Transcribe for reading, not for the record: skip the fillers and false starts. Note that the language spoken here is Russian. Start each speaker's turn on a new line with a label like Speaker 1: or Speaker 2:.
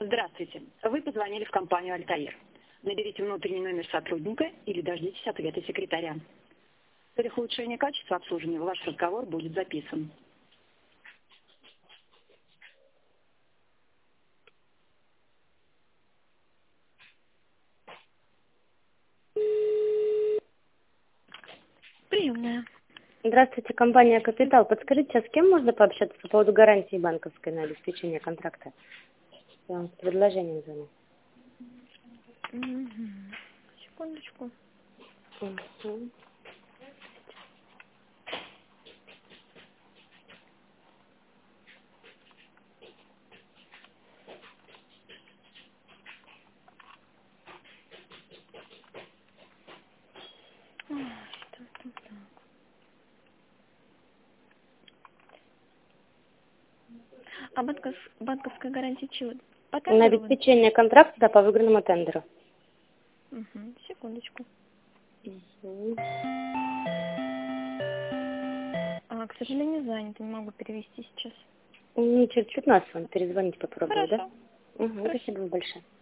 Speaker 1: Здравствуйте. Вы позвонили в компанию «Альтаир». Наберите внутренний номер сотрудника или дождитесь ответа секретаря. В целях улучшения качества обслуживания ваш разговор будет записан.
Speaker 2: Приемная.
Speaker 3: Здравствуйте, компания «Капитал». Подскажите, а с кем можно пообщаться по поводу гарантии банковской на обеспечение контракта? Я вам с предложением звоню.
Speaker 2: Секундочку.
Speaker 3: Мгм.
Speaker 2: А банковская гарантия чего? По
Speaker 3: На
Speaker 2: тендеру?
Speaker 3: обеспечение контракта, да, по выигранному тендеру.
Speaker 2: Секундочку.
Speaker 3: Мгм.
Speaker 2: К сожалению, занята, не могу перевести сейчас.
Speaker 3: Через 15 вам перезвонить попробую, да?
Speaker 2: Хорошо.
Speaker 3: Угу, спасибо вам большое.